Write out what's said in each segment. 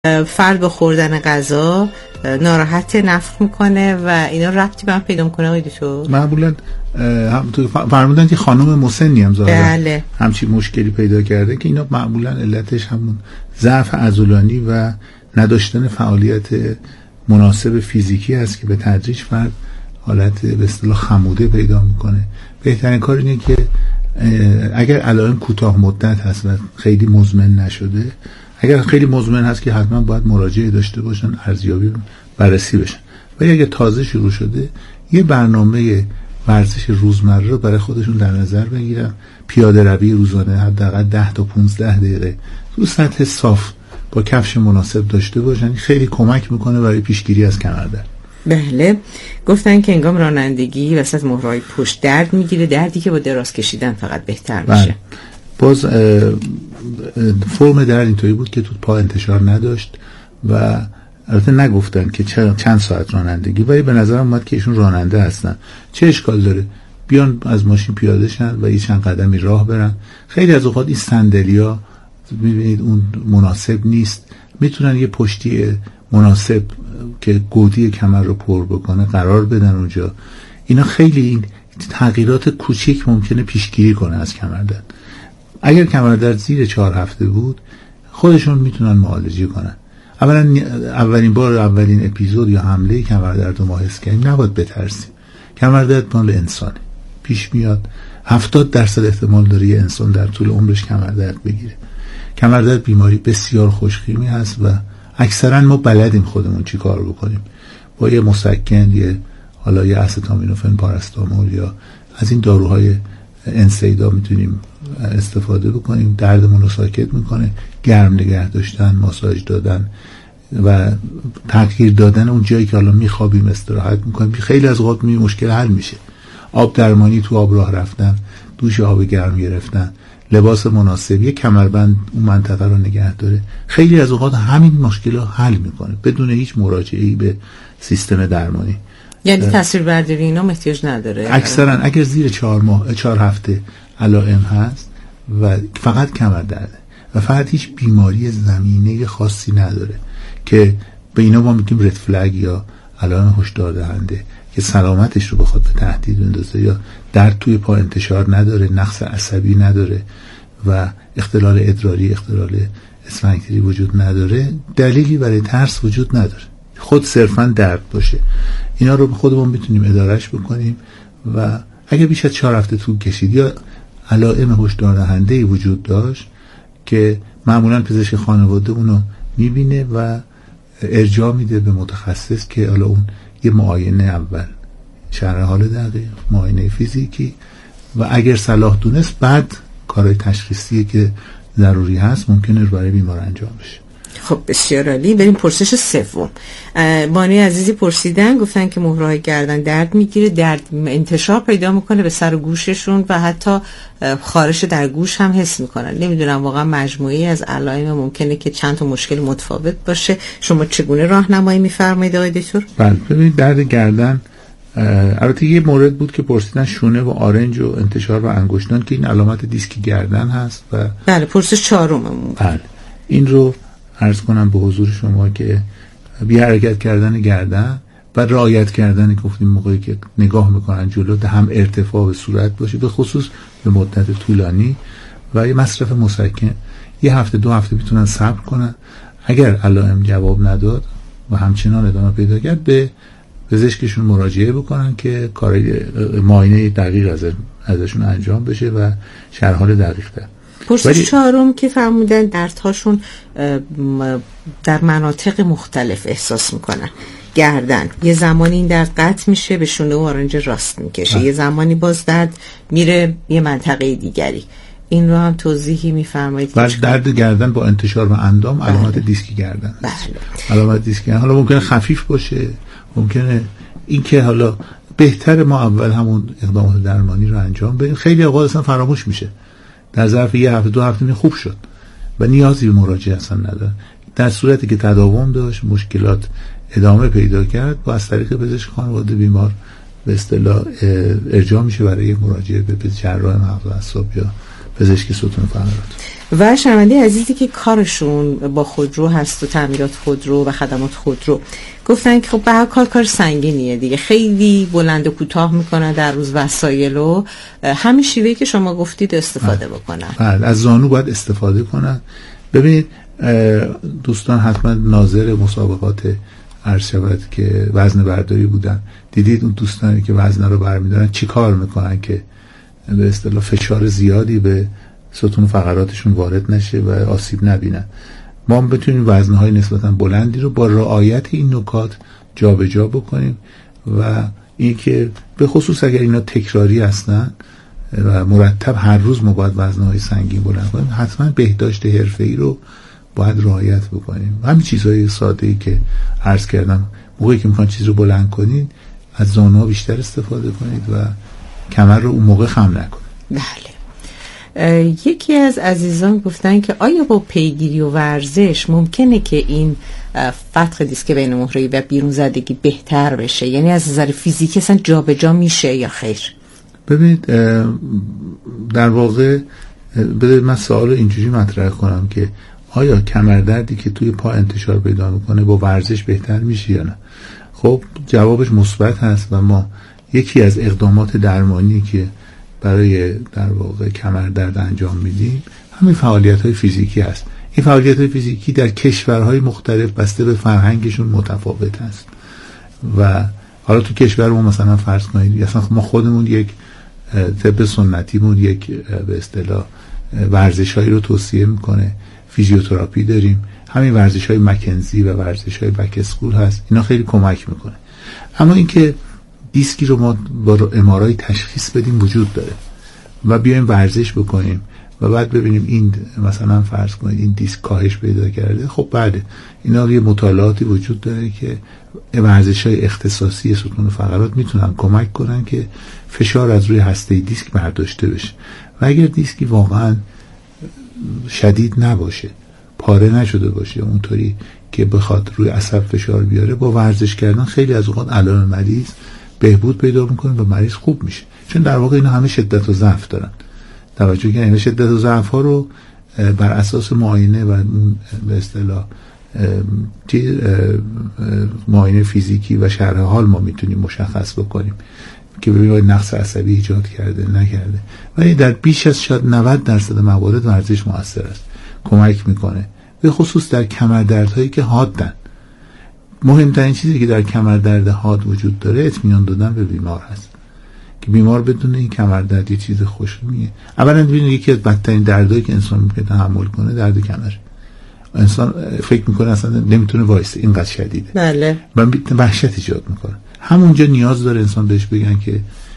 فرد با خوردن غذا ناراحت نفخ میکنه و اینا ربطی به هم پیدا میکنه آقای دکتر؟ معمولا فرمودن که خانم مسنی هم ظاهرا بله. همچین مشکلی پیدا کرده که اینا معمولا علتش همون ضعف عضلانی و نداشتن فعالیت مناسب فیزیکی است که به تدریج فرد حالت به اصطلاح خموده پیدا میکنه. بهترین کار اینه که اگر علائم کوتاه مدت هست و خیلی مزمن نشده، اگر خیلی مزمن هست که حتما باید مراجعه داشته باشن، ارزیابی بررسی بشن. ولی اگر تازه شروع شده، یه برنامه ورزش روزمره رو برای خودشون در نظر بگیرن. پیاده روی روزانه حداقل 10 تا 15 دقیقه تو سطح صاف با کفش مناسب داشته باشن. خیلی کمک میکنه برای پیشگیری از کمردرد. بله. گفتن که هنگام رانندگی وسط مهرهای پشت درد میگیره، دردی که با دراز کشیدن فقط بهتر میشه. باز فرم درد اینطوری بود که تو پا انتشار نداشت و البته نگفتن که چند ساعت رانندگی، ولی به نظرم اومد که ایشون راننده هستن. چه اشکال داره بیان از ماشین پیاده شن و یه چند قدمی راه برن. خیلی از اوقات این صندلیا میبینید اون مناسب نیست، میتونن یه پشتی مناسب که گودی کمر رو پر بکنه قرار بدن اونجا. اینا خیلی این تغییرات کوچیک ممکنه پیشگیری کنه از کمردرد. اگر کمردرد زیر 4 هفته بود، خودشون میتونن معالجه کنن. اولین بار اولین اپیزود یا حمله کمردرد رو ما حس کردیم، نباید بترسیم. کمردرد مال انسانه، پیش میاد. 70% احتمال داره یه انسان در طول عمرش کمردرد بگیره. کمردرد بیماری بسیار خوشخیمی هست و اکثرا ما بلدیم خودمون چی کار بکنیم. با یه مسکن، یه استامینوفن، پاراستامول یا از این داروهای انسیدا میتونیم استفاده بکنیم. دردمون رو ساکت میکنه. گرم نگه داشتن، ماساژ دادن و تغییر دادن اون جایی که حالا میخوابیم استراحت میکنیم. خیلی از اوقات مشکل حل میشه. آب درمانی تو آب راه رفتن، دوش آب گرم گرفتن، لباس مناسب، یک کمربند اون منطقه رو نگه داره. خیلی از اوقات همین مشکل رو حل میکنه بدون هیچ مراجعه‌ای به سیستم درمانی. یعنی تصویربرداری اینا احتیاج نداره اکثرا. اگر زیر 4 هفته علائم هست و فقط کمردرده و فقط هیچ بیماری زمینه خاصی نداره که به اینا ما میگیم رد فلگ یا علائم هشدار دهنده که سلامتش رو بخواد به تهدید بندازه، یا درد توی پا انتشار نداره، نقص عصبی نداره و اختلال ادراری، اختلال اسفنکتری وجود نداره، دلیلی برای ترس وجود نداره. خود صرفا درد باشه، اینا رو خودمون میتونیم ادارهش بکنیم. و اگه بیش از 4 هفته طول کشید یا علائم هشدار دهنده‌ای وجود داشت که معمولا پزشک خانواده اونو میبینه و ارجاع میده به متخصص که حالا اون یه معاینه اول، شرح حال دقیق، معاینه فیزیکی و اگر صلاح دونست بعد کارهای تشخیصی که ضروری هست ممکنه برای بیمار انجام بشه. خب بسیار عالی. بریم پرسش سوم. بانی عزیزی پرسیدن، گفتن که مهرهای گردن درد میگیره، درد انتشار پیدا میکنه به سر و گوششون و حتی خارش در گوش هم حس میکنن. نمیدونم واقعا مجموعی از علائم ممکنه که چند تا مشکل متفاوت باشه. شما چگونه راهنمایی میفرمایید آقای دکتر؟ بله، ببینید درد گردن البته یه مورد بود که پرسیدن شونه و آرنج و انتشار و انگشتان که این علامت دیسک گردن هست و بله پرسش 4. بله این رو عرض کنم به حضور شما که بی حرکت کردن گردن و رعایت کردن گفتیم موقعی که نگاه میکنن جلو هم ارتفاع به صورت باشه، به خصوص به مدت طولانی، و یه مصرف مسکن. 1 هفته 2 هفته میتونن صبر کنن. اگر علائم جواب نداد و همچنان ادامه پیدا کرد به پزشکشون مراجعه بکنن که کارهای معاینه دقیق ازشون انجام بشه و شرح حال دقیق تر. پرسش 4 که فرمودن دردهاشون در مناطق مختلف احساس میکنن. گردن یه زمانی این درد قطع میشه به شونه و آرنج راست میکشه، یه زمانی باز درد میره یه منطقه دیگری. این رو هم توضیحی میفرمایید؟ بله، درد گردن با انتشار و اندام علامت دیسک گردن. بله. علامت دیسک گردن حالا ممکنه خفیف باشه، ممکنه این که حالا بهتر ما اول همون اقدامات درمانی رو انجام بدیم. خیلی اوقات اصلا فراموش میشه، در ظرف 1 هفته 2 هفته خوب شد و نیازی به مراجعه اصلا نداره. در صورتی که تداوم داشت، مشکلات ادامه پیدا کرد، با از طریق پزشک خانواده بیمار به اصطلاح ارجاع میشه برای مراجعه به جراح مغز و اعصاب یا پزشک ستون فقرات. و شنونده عزیزی که کارشون با خودرو هست و تعمیرات خودرو و خدمات خودرو گفتن که خب به هر کار سنگینیه دیگه، خیلی بلند و کوتاه میکنن در روز وسایل و همین شیوهی که شما گفتید استفاده بکنن. بله، از زانو باید استفاده کنن. ببینید دوستان حتما ناظر مسابقات عرض شود که وزن برداری بودن، دیدید اون دوستانی که وزن رو برمیدارن چی کار میکنن که به اصطلاح فشار زیادی به ستون فقراتشون وارد نشه و آسیب نبینن. ما بتونیم وزنهای نسبتا بلندی رو با رعایت این نکات جابجا بکنیم و اینکه به خصوص اگر اینا تکراری هستن و مرتب هر روز ما باید وزنهای سنگین بلند کنیم، حتما بهداشت حرفه‌ای رو باید رعایت بکنیم. همین چیزهای ساده‌ای که عرض کردم، موقعی که میخوان چیز رو بلند کنید از زانوها بیشتر استفاده کنید و کمر رو اون موقع خم نکنید. بله. یکی از عزیزان گفتن که آیا با پیگیری و ورزش ممکنه که این فتق دیسک بین مهره‌ای و بیرون زدگی بهتر بشه؟ یعنی از نظر فیزیکی اصلا جابجا میشه یا خیر؟ ببینید در واقع بذارید من سوال اینجوری مطرح کنم که آیا کمردردی که توی پا انتشار پیدا میکنه با ورزش بهتر میشه یا نه؟ خب جوابش مثبت هست و ما یکی از اقدامات درمانی که برای در واقع کمردرد انجام میدیم همین فعالیت‌های فیزیکی هست. این فعالیت‌های فیزیکی در کشورهای مختلف بسته به فرهنگشون متفاوت هست و حالا تو کشور ما مثلا فرض کنید اصلا ما خودمون یک طب سنتیمون یک به اصطلاح ورزش‌هایی رو توصیه میکنه، فیزیوتراپی داریم، همین ورزش‌های مکنزی و ورزش‌های بک اسکول هست، اینا خیلی کمک میکنه. اما اینکه دیسکی رو ما با ام‌آرآی تشخیص بدیم وجود داره و بیایم ورزش بکنیم و بعد ببینیم این مثلا فرض کنید این دیسک کاهش پیدا کرده. خب بعد اینا یه مطالعاتی وجود داره که ورزش‌های اختصاصی ستون فقرات میتونن کمک کنن که فشار از روی هسته دیسک برداشته بشه و اگر دیسکی واقعا شدید نباشه، پاره نشده باشه اونطوری که بخواد روی عصب فشار بیاره، با ورزش کردن خیلی از اوقات علائم مریض بهبود پیدا میکنه و مریض خوب میشه. چون در واقع اینا همه شدت و ضعف دارن. توجه کنید شدت و ضعف ها رو بر اساس معاینه و به اصطلاح معاینه فیزیکی و شرح حال ما میتونیم مشخص بکنیم که ببینیم نقص عصبی ایجاد کرده نکرده. ولی در بیش از شاید 90% موارد ورزش مؤثر است، کمک میکنه، به خصوص در کمردردهایی که حادن. مهمترین چیزی که در کمردرد حاد وجود داره اطمینان دادن به بیمار هست که بیمار بدون این کمردرد یه چیز خوشمیه. اولا ببینید یکی از بدترین دردایی که انسان میتونه تحمل کنه درد کمر. انسان فکر میکنه اصلا نمیتونه وایسه، اینقدر شدیده. بله. و وحشت ایجاد میکنه. همونجا نیاز داره انسان بهش بگن که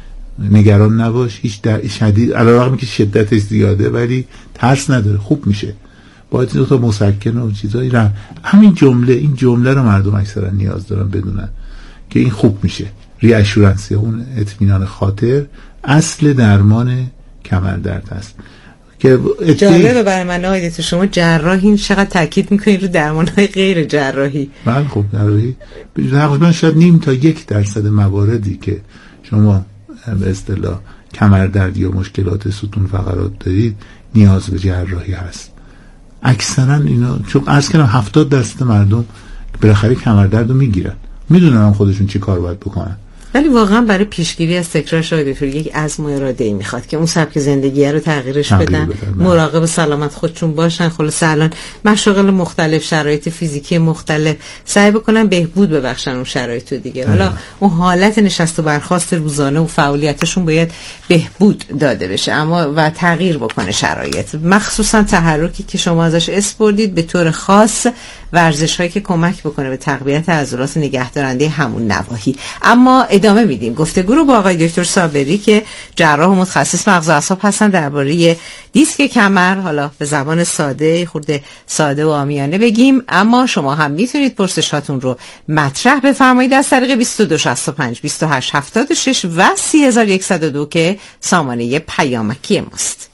نگران نباش، هیچ شدید علیرغم که شدتش زیاده ولی ترس نداره، خوب میشه. باید دو تا مسکن و چیزایی رو همین جمله رو مردم اکثرا نیاز دارن بدونن که این خوب میشه. ریاشورنسی، اون اطمینان خاطر اصل درمان کمردرد هست. که جالبه برای من آیدت شما جراحین چقدر تاکید میکنید رو درمان‌های غیر جراحی. بله خب جراحی تقریبا شاید 0.1% مواردی که شما به اصطلاح کمردرد یا مشکلات ستون فقرات دارید نیاز به جراحی هست. اکثرا اینا چون عرض کردم 70% مردم بالاخره کمردرد رو میگیرن، میدونن خودشون چی کار باید بکنن. ولی واقعا برای پیشگیری از تکرار شاید یک عزم و اراده‌ای میخواد که اون سبک زندگی رو تغییرش بدن، مراقب سلامت خودشون باشن. خلاص الان مشاغل مختلف، شرایط فیزیکی مختلف، سعی بکنن بهبود ببخشن اون شرایط رو دیگه. حالا اون حالت نشست و برخاست روزانه و فعالیتشون باید بهبود داده بشه اما و تغییر بکنه شرایط، مخصوصا تحرکی که شما ازش اسپردید، به طور خاص ورزش‌هایی که کمک بکنه به تقویت عضلات نگهدارنده همون نواحی. اما ادامه میدیم گفتگو رو با آقای دکتر صابری که جراح و متخصص مغز و اعصاب هستن درباره دیسک کمر. حالا به زبان ساده، خورده ساده و عامیانه بگیم، اما شما هم میتونید پرسشاتون رو مطرح بفرمایید از طریق 2265 2876 و 3102 که سامانه پیامکی ماست.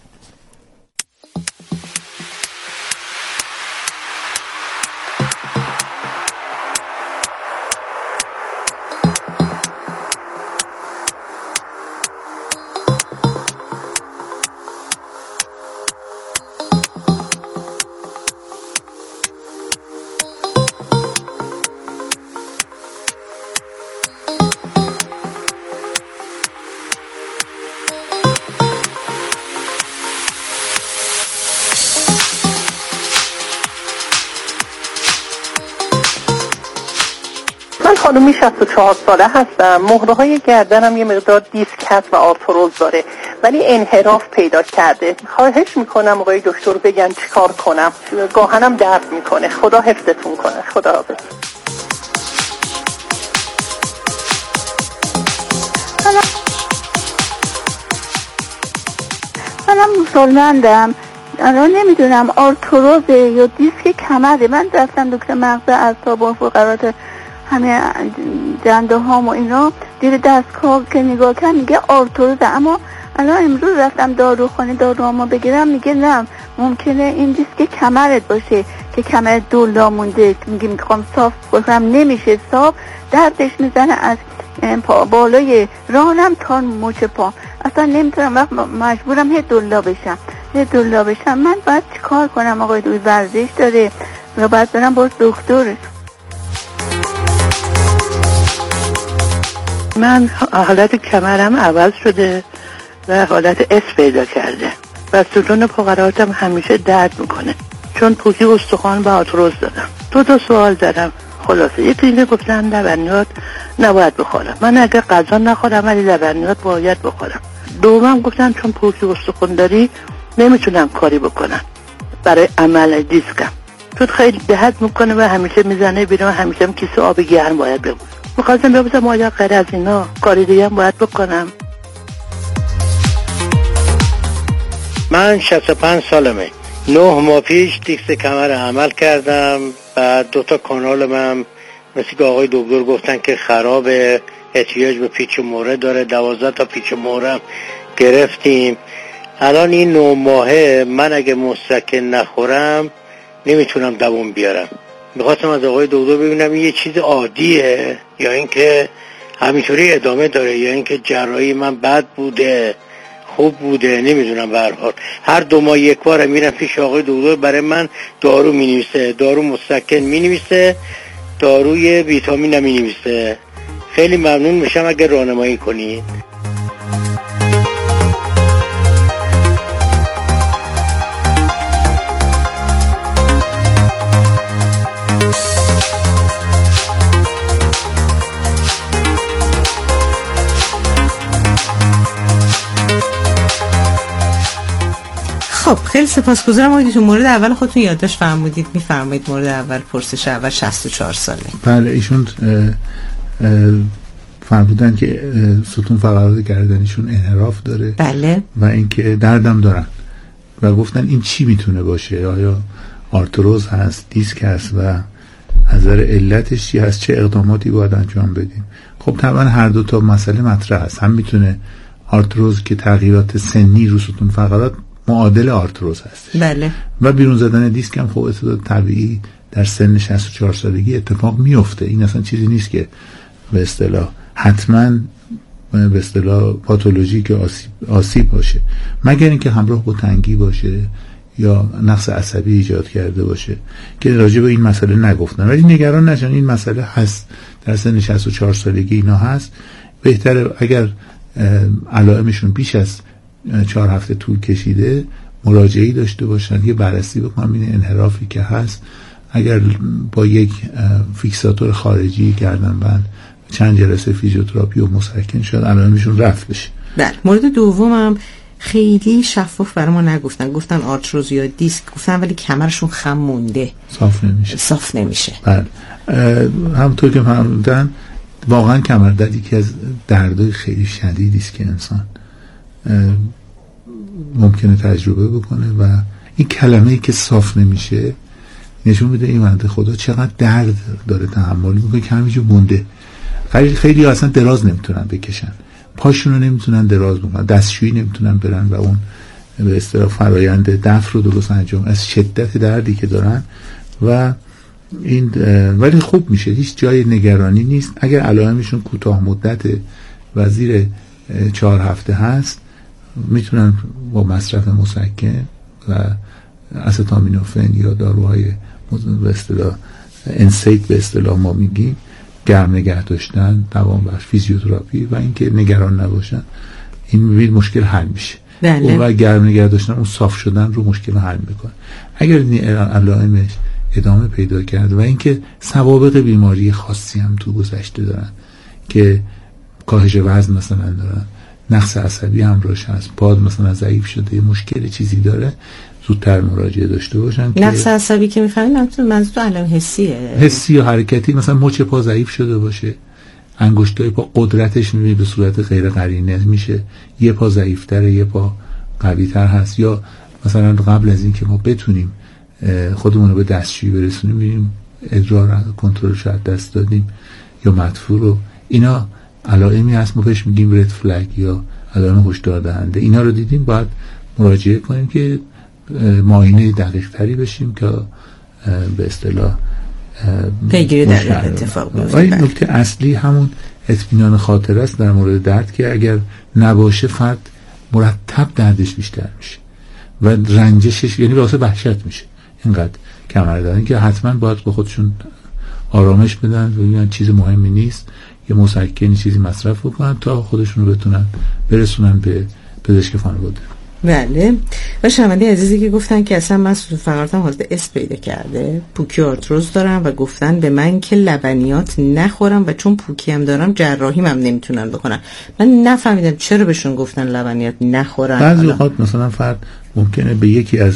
من خانومی 64 ساله هستم. مهره‌های گردنم یه مقدار دیسک هست و آرتروز داره ولی انحراف پیدا کرده. خواهش میکنم آقای دکتر بگن چیکار کنم. گاهنم درد میکنه. خدا حفظتون کنه. خدا حافظ. منم مسلمندم. الان نمیدونم آرتروز یا دیسک کمره. من رفتم دکتر مغز اعصاب و فقرات همه دنده هام و اینا دیر دستگاه که نگاه کردم میگه آرتروزه، اما الان امروز رفتم داروخانه داروامو بگیرم میگه نه ممکنه این دیسک کمرت باشه که کمر دولا مونده. میگه میخوام صاف بکنم نمیشه صاف، دردش میزنه از بالای رانم تا مچ پا. اصلا نمیتونم وقت مجبورم دولا بشم. من باید چیکار کنم آقای دوی؟ ورزش داره و باید برم باز دکتر. من حالت کمرم عوض شده و حالت اس پیدا کرده و ستون فقراتم همیشه درد میکنه چون پوکی استخوان و آرتروز دارم. دو سوال دارم. خلاصه یکی اینه گفتن لبنیات نباید بخورم. من اگه غذا نخورم ولی لبنیات باید بخورم. دومم گفتن چون پوکی استخوان داری نمیتونم کاری بکنم برای عمل دیسکم چون خیلی دهد میکنه و همیشه میزنه بیرون. همیشه هم کیسه آب گرم باید بخورم. میخواستم بپرسم آیا غیر از اینا کاری دیگه هم باید بکنم؟ من 65 سالمه. 9 ماه پیش دیسک کمر عمل کردم و 2 کانال من مثل که آقای دکتر گفتن که خرابه، احتیاج به پیچ موره داره. 12 تا پیچ موره گرفتیم. الان این 9 ماهه من اگه مسکن نخورم نمیتونم دوام بیارم. میخواستم از آقای دکتر ببینم این یه چیز عادیه یا اینکه همینطوری ادامه داره یا اینکه جراحی من بد بوده خوب بوده. نمیدونم. به هر حال هر 2 ماه یک بار میرم پیش آقای دکتر، برای من دارو مینویسه، دارو مسکن مینویسه، داروی ویتامین مینویسه. خیلی ممنون میشم اگه راهنمایی کنید. خب خیلی سپاسگزارم آقای تو مورد اول خودتون یادداشت فرمودید. میفرمایید مورد اول پرسش اول 64 ساله. بله ایشون فرمودن که ستون فقرات گردنیشون انحراف داره. بله. و اینکه دردم دارن و گفتن این چی میتونه باشه؟ آیا آرتروز هست، دیسک هست و از نظر علتش چی هست؟ چه اقداماتی باید انجام بدیم؟ خب طبعا هر دو تا مسئله مطرح هست. هم میتونه آرتروز که تغییرات سنی رو ستون فقرات معادل آرتروز هست. بله. و بیرون زدن دیسک هم خب اتفاق طبیعی در سن 64 سالگی اتفاق میفته. این اصلا چیزی نیست که به اصطلاح حتما به اصطلاح پاتولوژی که آسیب باشه، مگر اینکه همراه با تنگی باشه یا نقص عصبی ایجاد کرده باشه که راجع به این مسئله نگفتن. ولی نگران نشن، این مسئله هست در سن 64 سالگی اینا هست. بهتره اگر علائمشون بیش از 4 هفته طول کشیده مراجعه‌ای داشته باشن، یه بررسی بکنن این انحرافی که هست. اگر با یک فیکساتور خارجی گردنبند چند جلسه فیزیوتراپی و مسکن شد علائمشون رفع بشه. بله. مورد دومم خیلی شفاف برای ما نگفتن. گفتن آرتروز یا دیسک گفتن ولی کمرشون خم مونده، صاف نمیشه. بله. همونطور که فرمودن واقعا کمردرد یکی از دردهای خیلی شدیدی است که انسان ممکنه تجربه بکنه و این کلمه‌ای که صاف نمیشه نشون میده این بنده خدا چقدر درد داره تحمل میکنه که همینجور مونده. خیلی اصلا دراز نمیتونن بکشن، پاشون رو نمیتونن دراز بکنن، دستشویی نمیتونن برن و اون به اصطلاح فرایند دفع رو درست انجام از شدت دردی که دارن. و این ولی خوب میشه، هیچ جای نگرانی نیست. اگر علائمشون کوتاه مدت و زیر 4 هفته هست میتونن با مصرف مسکن و استامینوفن یا داروهای به اصطلاح انسیت به اصطلاح ما میگیم گرم نگه داشتن، دوام بخش، فیزیوتراپی و اینکه نگران نباشن، این مشکل حل میشه. بله. و گرم نگه داشتن اون صاف شدن رو مشکل حل میکنه. اگر علائمش ادامه پیدا کرد و اینکه سوابق بیماری خاصی هم تو گذشته دارن که کاهش وزن مثلا دارن، نقص عصبی همراهش هست، پاد مثلا ضعیف شده، یه مشکل چیزی داره، زودتر مراجعه داشته باشن. نقص عصبی که می‌فهمید منظور علائم حسیه، حسی یا حرکتی، مثلا مچ پا ضعیف شده باشه، انگشتای پا قدرتش میبینی به صورت غیر قرینه میشه، یه پا ضعیف‌تره یه پا قوی‌تر هست، یا مثلا قبل از این که ما بتونیم خودمون رو به دستشویی برسونیم می‌بینیم ادرار کنترلش از دست دادیم یا مدفوع رو. اینا علائمی هست ما بهش میگیم رد فلگ یا علائم هشدار دهنده. اینا رو دیدیم باید مراجعه کنیم که معاینه دقیق تری بشیم که به اصطلاح پیگیری در اتفاق بیفته. این نکته اصلی همون اطمینان خاطر است در مورد درد که اگر نباشه فرد مرتب دردش بیشتر میشه و رنجشش، یعنی واسه وحشت میشه اینقدر کمر دارن که حتما باید به خودشون آرامش بدن و ببینن چیز مهمی نیست، یه مسکنی چیزی مصرف بکنن تا خودشون رو بتونن برسونن به پزشک خانواده. بله. و شنونده عزیزی که گفتن که اصلا من فقراتم حالت اس پیدا کرده، پوکی آرتروز دارم و گفتن به من که لبنیات نخورم و چون پوکی هم دارم جراحیم هم نمیتونن بکنن. من نفهمیدم چرا بهشون گفتن لبنیات نخورن. بعضی اوقات مثلا فرد ممکنه به یکی از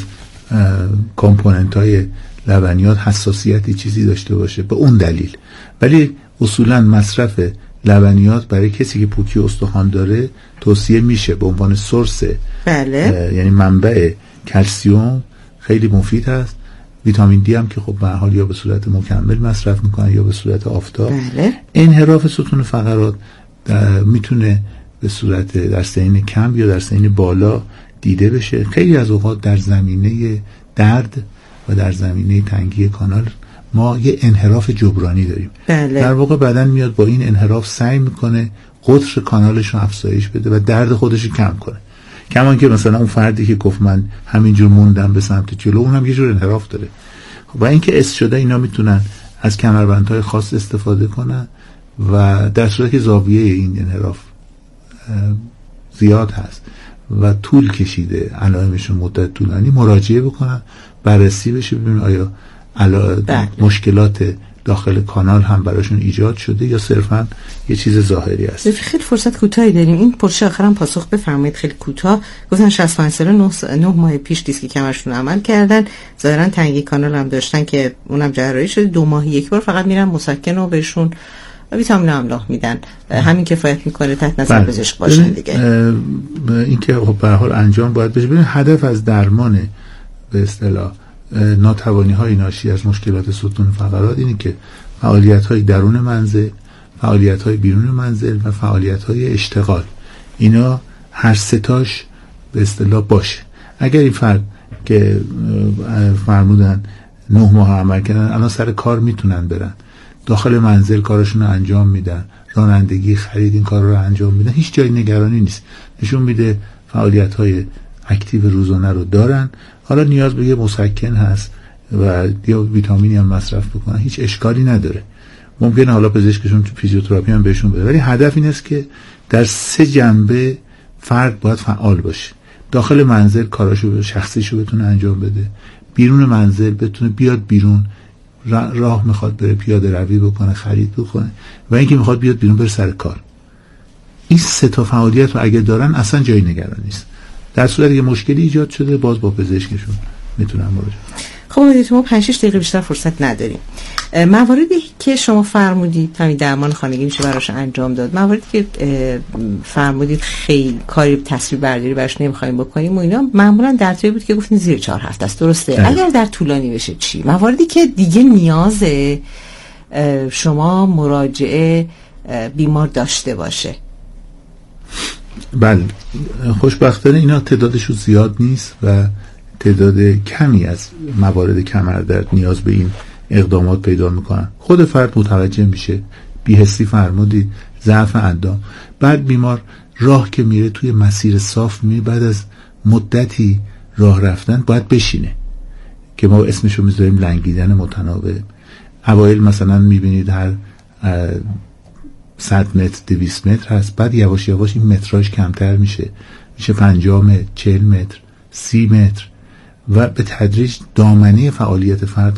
کامپوننت های لبنیات حساسیتی چیزی داشته باشه به اون دلیل، ولی اصولا مصرف لبنیات برای کسی که پوکی استخوان داره توصیه میشه به عنوان سورس، بله، یعنی منبع کلسیوم خیلی مفید هست. ویتامین دی هم که خب به هر حال یا به صورت مکمل مصرف میکنن یا به صورت آفتاب. بله. انحراف ستون فقرات میتونه به صورت در سین کم یا در سین بالا دیده بشه. خیلی از اوقات در زمینه درد و در زمینه تنگی کانال ما یه انحراف جبرانی داریم. بله. در واقع بدن میاد با این انحراف سعی میکنه قطر کانالش رو افزایش بده و درد خودش رو کم کنه. کمان که مثلا اون فردی که گفت من همینجور موندم به سمت جلو، اونم یه جور انحراف داره. و اینکه اس شده اینا میتونن از کمربندهای خاص استفاده کنن و در صورتی که زاویه این انحراف زیاد هست و طول کشیده علائمشون مدت طولانی مراجعه بکنن، بررسی بشه ببینن آیا مشکلات داخل کانال هم براشون ایجاد شده یا صرفا یه چیز ظاهری است. خیلی فرصت کوتاهی داریم. این پرسش آخرام پاسخ بفرمایید خیلی کوتاه. گفتن 65 ساله 9 ماه پیش دیسک کمرشون عمل کردن، ظاهرا تنگی کانال هم داشتن که اونم جراحی شده، 2 ماهی یک بار فقط میرن مسکن و بهشون ویتامین املاح میدن، همین کفایت میکنه تحت نظر پزشک باشن دیگه. این که خب به هر حال انجام باید بشه. ببین هدف از درمان به اصطلاح ناتوانی‌های ناشی از مشکلات ستون فقرات اینه که فعالیت‌های درون منزل، فعالیت‌های بیرون منزل و فعالیت‌های اشتغال اینا هر ستاش به اصطلاح باشه. اگر این فرد که فرمودن 9 ماه عمل کردن الان سر کار میتونن برن، داخل منزل کارشون رو انجام میدن، رانندگی، خرید این کار رو انجام میدن، هیچ جای نگرانی نیست، نشون میده فعالیت‌های اکتیو روزانه رو دارن. حالا نیاز به یه مسکن هست و یا ویتامینی هم مصرف بکنن، هیچ اشکالی نداره. ممکنه حالا پزشکشون تو فیزیوتراپی هم بهشون بده، ولی هدف این است که در 3 جنبه فرد باید فعال باشه. داخل منزل کاراشو شخصیشو بتونه انجام بده، بیرون منزل بتونه بیاد بیرون، راه میخواد بره پیاده روی بکنه، خرید بکنه، و اینکه میخواد بیاد بیرون بره سر کار. این 3 تا فعالیت رو اگه دارن اصلا جای نگران نیست. در صورتی که مشکلی ایجاد شده باز با پزشکشون میتونن مراجعه. خب ما 5-6 دقیقه بیشتر فرصت نداریم. مواردی که شما فرمودید همین درمان خانگی میشه براش انجام داد، مواردی که فرمودید خیلی کاری تصویر برداری براش نمیخوایم بکنیم و اینا معمولا در طولی بود که گفتین زیر 4 هفته است، درسته؟ اگر در طولانی بشه چی؟ مواردی که دیگه نیاز شما مراجعه بیمار داشته باشه. بله، خوشبختانه اینا تعدادشون زیاد نیست و تعداد کمی از موارد کمردرد نیاز به این اقدامات پیدا میکنن. خود فرد متوجه میشه، بی‌حسی فرمودید، ضعف اندام، بعد بیمار راه که میره توی مسیر صاف میره، بعد از مدتی راه رفتن باید بشینه که ما اسمشو میذاریم لنگیدن متناوب. اوایل مثلا میبینید هر 100 متر 200 متر هست، بعد یواش یواش این متراژ کمتر میشه 50 متر 40 متر 30 متر و به تدریج دامنه فعالیت فرد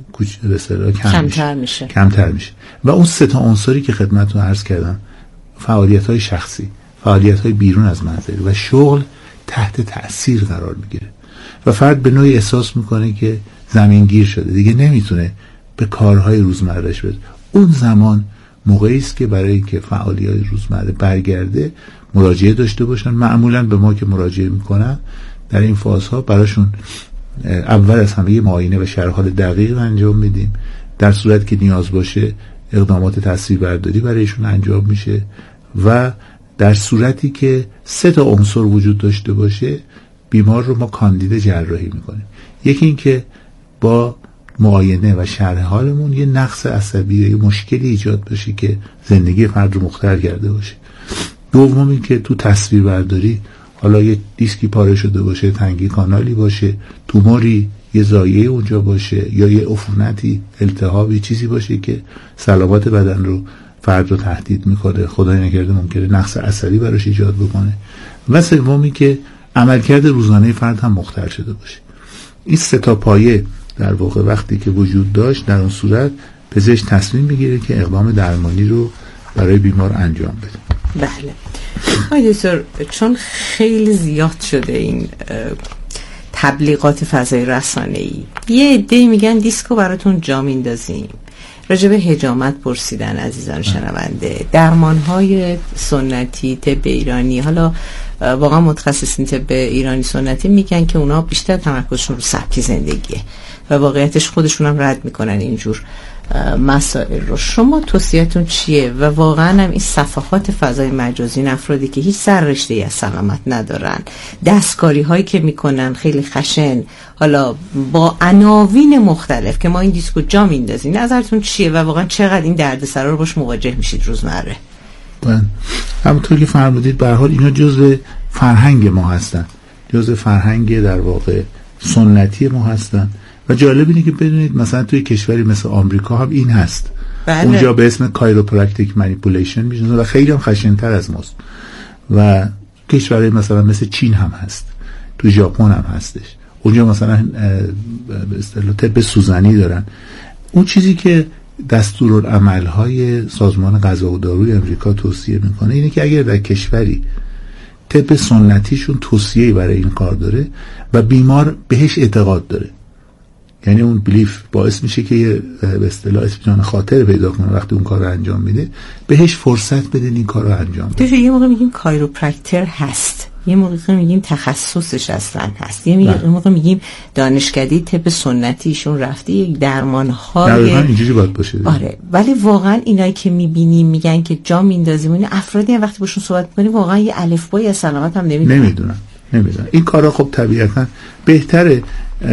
کمتر میشه و اون 3 عنصری که خدمتتون عرض کردم، فعالیت‌های شخصی، فعالیت‌های بیرون از منزل و شغل تحت تأثیر قرار میگیره و فرد به نوعی احساس میکنه که زمینگیر شده، دیگه نمیتونه به کارهای روزمرهش برسه. اون زمان موقعی است که برای اینکه فعالیت‌های روزمره برگرده مراجعه داشته باشن. معمولاً به ما که مراجعه میکنن در این فازها براشون اول از همه معاینه و شرح حال دقیق انجام میدیم. در صورت که نیاز باشه اقدامات تصویربرداری برایشون انجام میشه و در صورتی که 3 عنصر وجود داشته باشه بیمار رو ما کاندید جراحی میکنیم. یکی این که با معاینه و شرح حالمون یه نقص عصبی یا یه مشکلی ایجاد بشه که زندگی فرد رو مختل کرده باشه. دوم این که تو تصویربرداری حالا یه دیسکی پاره شده باشه، تنگی کانالی باشه، توموری، یه زایعه اونجا باشه یا یه عفونتی، التهابی، چیزی باشه که سلامت بدن رو فرد رو تهدید میکنه، خدای نکرده ممکنه نقص عصبی براش ایجاد بکنه. و سومی که عملکرد روزانه فرد هم مختل شده باشه. این 3 پایه در واقع وقتی که وجود داشت در اون صورت پزشک تصمیم میگیره که اقدام درمانی رو برای بیمار انجام بده. بله آقای دکتر، چون خیلی زیاد شده این تبلیغات فضای رسانه‌ای، یه عده‌ای میگن دیسکو براتون جا میندازیم، راجع به حجامت پرسیدن عزیزان شنونده، درمان‌های سنتی طب ایرانی، حالا واقعا متخصصین طب ایرانی سنتی میگن که اونا بیشتر تمرکزشون رو سبک زندگیه و واقعیتش خودشون هم رد میکنن اینجور مسائل رو. شما توصیه‌تون چیه؟ و واقعا هم این صفحات فضای مجازی، این افرادی که هیچ سررشته‌ای از سلامت ندارن، دستکاری هایی که میکنن خیلی خشن، حالا با عناوین مختلف که ما این دیسکو جا میندازیم، نظرتون چیه و واقعا چقدر این دردسرا رو باش مواجه میشید روزمره؟ همونطور که فرمودید به هر حال اینا جزء فرهنگ ما هستن، جزء فرهنگ در واقع سنتی ما هستن و جالب اینه که بدونید مثلا توی کشوری مثل آمریکا هم این هست. بله. اونجا به اسم کایروپرکتیک مانیپولیشن میشناسن و خیلی هم خشن‌تر از ماست و کشوری مثلا مثل چین هم هست، تو ژاپن هم هستش. اونجا مثلا به اصطلاح طب سوزنی دارن. اون چیزی که دستورالعمل‌های سازمان غذا و داروی امریکا توصیه میکنه اینه که اگر در کشوری طب سنتیشون توصیه‌ای برای این کار داره و بیمار بهش اعتقاد داره، یعنی اون بلیف باعث میشه که به اصطلاح اطمینان خاطر پیدا کنه وقتی اون کار رو انجام میده، بهش فرصت بدین این کار رو انجام بده. یه موقع میگیم کایروپرکتر هست، یه موقع میگیم تخصصش اصلا هست، یه موقع میگیم دانشکده طب سنتیشون رفته یک درمان‌های اینجوری باید باشه. آره، ولی واقعا اینایی که میبینیم میگن که جا میندازیم، این افرادی وقتی باشون صحبت می‌کنیم واقعا یه الفبای از سلامت هم نمیدونن. این کارا خب طبیعتا بهتره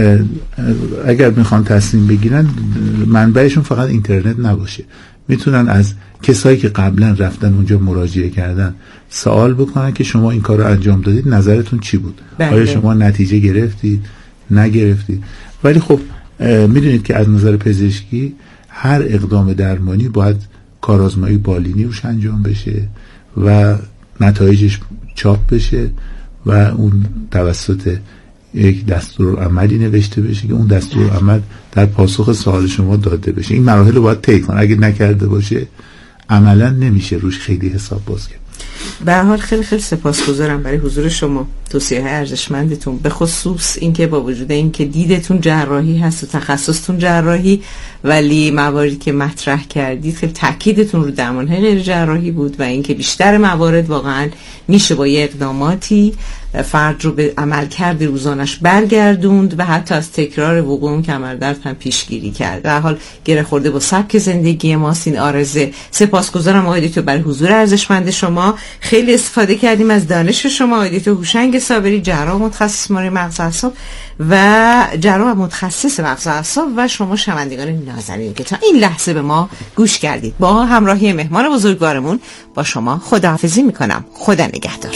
اگر میخوان تصمیم بگیرن منبعشون فقط اینترنت نباشه، میتونن از کسایی که قبلا رفتن اونجا مراجعه کردن سوال بکنن که شما این کار رو انجام دادید، نظرتون چی بود؟ بله. آیا شما نتیجه گرفتید؟ نگرفتید؟ ولی خب میدونید که از نظر پزشکی هر اقدام درمانی باید کارآزمایی بالینی روش انجام بشه و نتایجش چاپ بشه و اون توسط یک دستورالعملی نوشته بشه که اون دستورالعمل در پاسخ سوال شما داده بشه. این مراحل رو باید طی کنه، اگه نکرده باشه عملا نمیشه روش خیلی حساب باز کرد. به هر حال خیلی خیلی سپاسگزارم برای حضور شما، توصیه های ارزشمندتون، به خصوص اینکه با وجود اینکه دیدتون جراحی هست و تخصصتون جراحی، ولی مواردی که مطرح کردید خیلی تاکیدتون رو درمان‌های غیر جراحی بود و اینکه بیشتر موارد واقعا میشه با یه اقداماتی فرد رو به عملکرد روزانش برگردوند و حتی از تکرار وقوع کمردرد هم پیشگیری کرد. در حال گره خورده با سبک زندگی ماست این عارضه. سپاسگزارم آقای دکتر برای حضور ارزشمند شما. خیلی استفاده کردیم از دانش شما آقای دکتر هوشنگ صابری، جراح متخصص بیماری مغز و اعصاب و جراح متخصص مغز و اعصاب و شما شنوندگان نازنین که تا این لحظه به ما گوش کردید. با همراهی مهمان بزرگوارمون با شما خداحافظی میکنم. خدا نگهدار.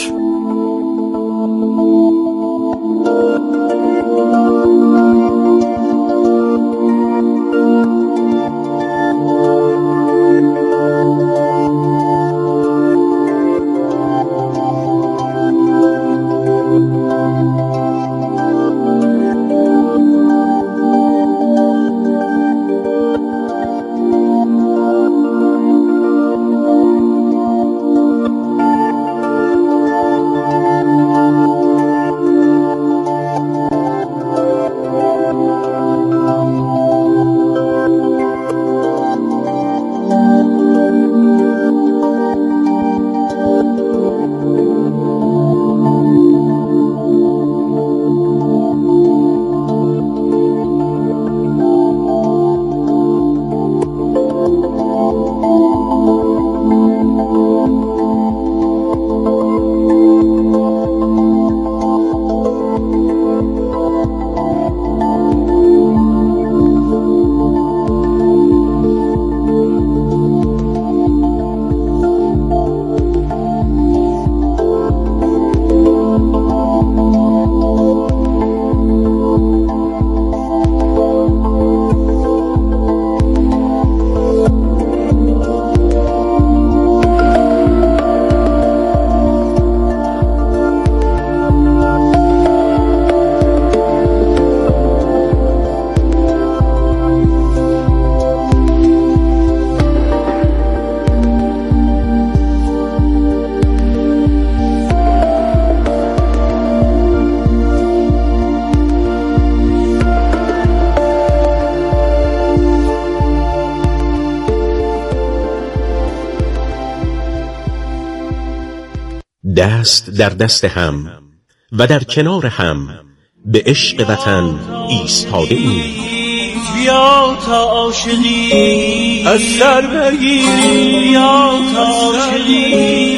دست در دست هم و در کنار هم به عشق وطن ایستاده ایم. بیا تا عاشقی از سر بگیری، بیا تا عاشقی،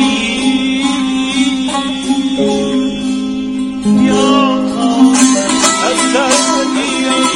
بیا تا از سر بگیری.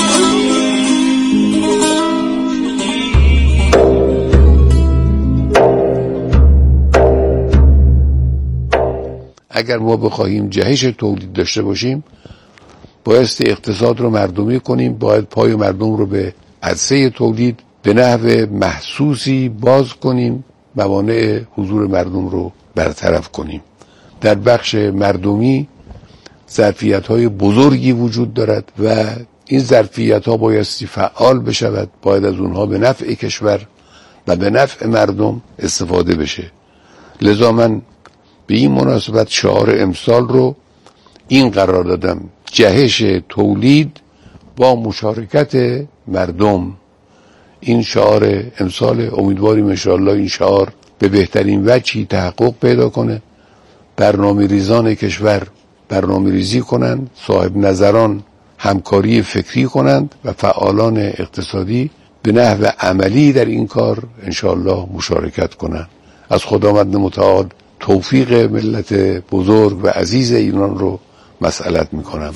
اگر ما بخواهیم جهش تولید داشته باشیم، بایستی اقتصاد رو مردمی کنیم، باید پای مردم رو به عرصه تولید به نحو محسوسی باز کنیم، موانع حضور مردم رو برطرف کنیم. در بخش مردمی ظرفیت‌های بزرگی وجود دارد و این ظرفیت‌ها بایستی فعال بشود، باید از اونها به نفع کشور و به نفع مردم استفاده بشه. لذا من به این مناسبت شعار امسال رو این قرار دادم: جهش تولید با مشارکت مردم. این شعار امسال، امیدواریم انشاءالله این شعار به بهترین وجهی تحقق پیدا کنه. برنامه ریزان کشور برنامه ریزی کنند، صاحب نظران همکاری فکری کنند و فعالان اقتصادی به نحو عملی در این کار انشاءالله مشارکت کنند. از خداوند متعال توفیق ملت بزرگ و عزیز ایران رو مسئلت میکنم.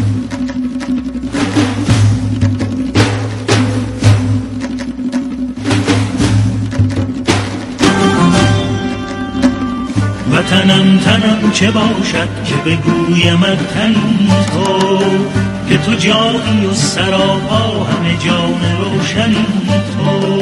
وطنم تنم چه باشد که بگویمت تنی تو، که تو جانی و سراپا همه جان روشنی تو.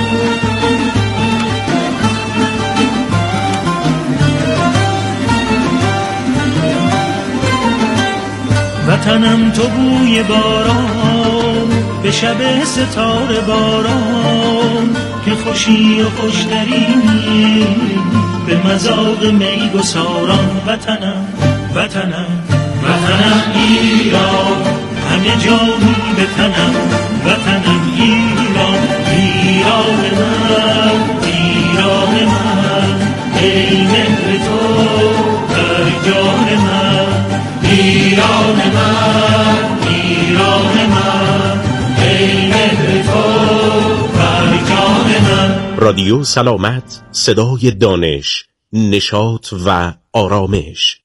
وطنم تو بوی باران به شب ستاره باران، که خوشی و خوشترینی به مذاق می گساران. وطنم وطنم وطنم ایران، همه جانی به تنم. وطنم ایران، ایران من، ایران من، ای مهر تو در جان من. ایران من، ایران من، ای مهر تو در جان من. رادیو سلامت، صدای دانش، نشاط و آرامش.